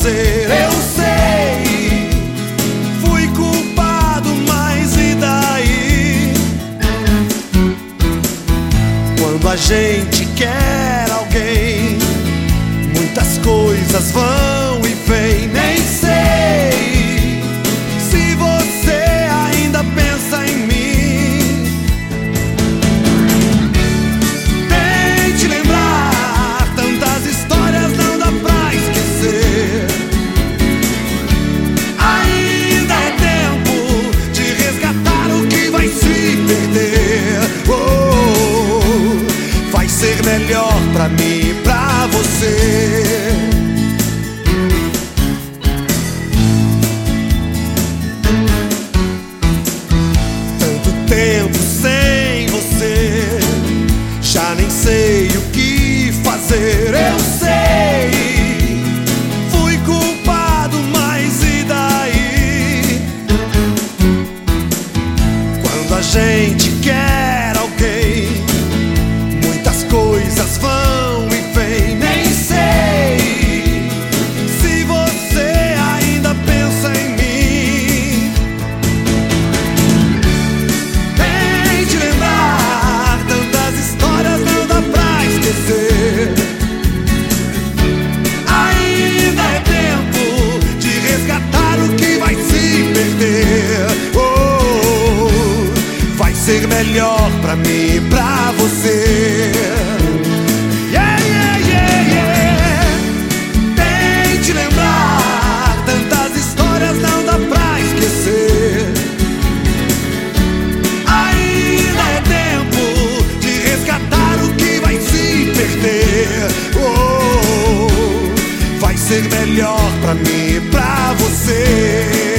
fazer. Eu sei, fui culpado, mas e daí? Quando a gente quer alguém, muitas coisas vão e vêm. Nem sei se você ainda pensa em mim. Tente lembrar, tantas histórias não dá pra esquecer. Ainda é tempo de resgatar o que vai se perder. Oh, vai ser melhor pra mim e pra você. Tempo sem você, já nem sei o que fazer. Eu sei, fui culpado, mas e daí? Quando a gente quer alguém, muitas coisas vão e vêm. Nem sei se você ainda pensa em mim. Ainda é tempo de resgatar o que vai se perder. Oh, vai ser melhor pra mim e pra você. Yeah, yeah, yeah, yeah. Tente lembrar, tantas histórias não dá pra esquecer. Ainda é tempo de resgatar o que vai se perder. Oh, vai ser melhor pra mim e pra você.